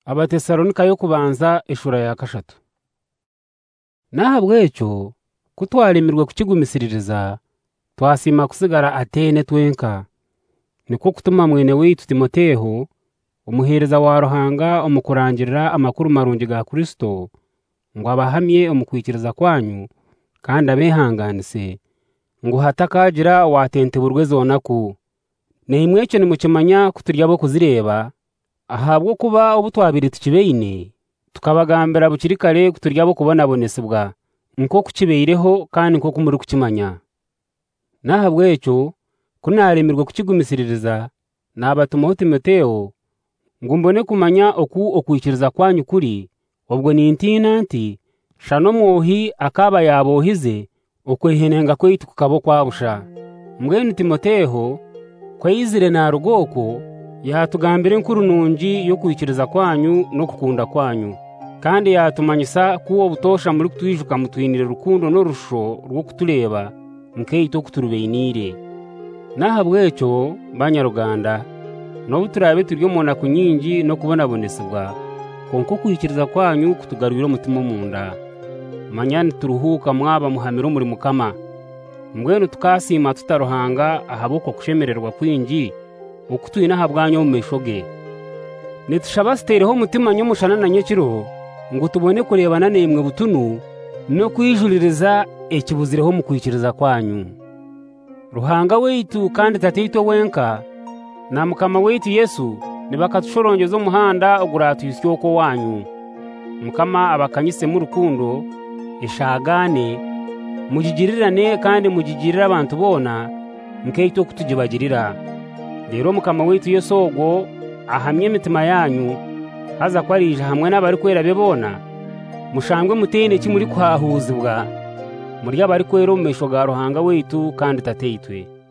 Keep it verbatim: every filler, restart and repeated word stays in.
Abatesalonika yo kubanza ishura ya kashatu. Nahabw'ekyo kutwalemerwe kukigumisiririza twasima kusigara Atene twenka, niko kutuma mwene witu Timoteho umuhereza wa Ruhanga omukurangirira amakuru marungi ga Kristo ngo abahamye omukwikiriza kwanyu kandi abehanganise ngo hatakagira watenteburwe zonaku. Nimwe ekyo nimukimanya kuturyabo kuzireba ahabwo kuba obutwabiri tukibeine tukabagambira bukiri kare kuturyabo kubonabonesebwa nko kukibeireho kandi nko kumuri kukimanya. Nahabw'ekyo kunalemerwe kukigumisiririza nabatumaho Timoteho ngo mbone kumanya oku okwikiriza kwanyu kuri, obwo nintina nti shano mwohi akaba yabohize okwehenenga kwaitu kukabo kwabusha. Mbwenu Timoteho kwayizire na rugoko yatugambira enkuru nungi yo kwikiriza kwanyu no kukunda kwanyu, kandi yatumanyisa kuwo butosha muri kutwijuka mutwinire rukundo n'orusho rwo kutuleba nkeito kuturubeinire. Nahabw'ekyo banyaruganda n'obuturabe turyo mona kunyingi no kubonabonesebwa konko kwikiriza kwanyu kutugarurira umutima munda. Manyani turuhuka mwaba muhamira muri Mukama. Mbwenu tukasima tutaruhanga ahaboko kushemererwa kwingi okutwina habwanyu mu meshoge. Nitushaba sitereho umutima nyomushana na nyekiro ngo tubone kurebana nemwe butunu no kwijuliriza ekibuzireho mu kwikiriza kwanyu. Ruhanga weitu kandi tateito wenka na Mukama weitu Yesu nibakatushorongeza umuhanda oguratwisyo oko wanyu. Mukama abakanyise mu rukundo eshagane mugigirirane kandi mugigirira abantu bona nkeito kutugibagirira. Rero Mukama weitu Yesu ogwo ahamye imitima yanyu haza kwarija hamwe n'abari kwera bebona mushangwe mutene ki muri kwahuzibwa muri abari kwera mu mesho ga Ruhanga weitu kandi tateitwe.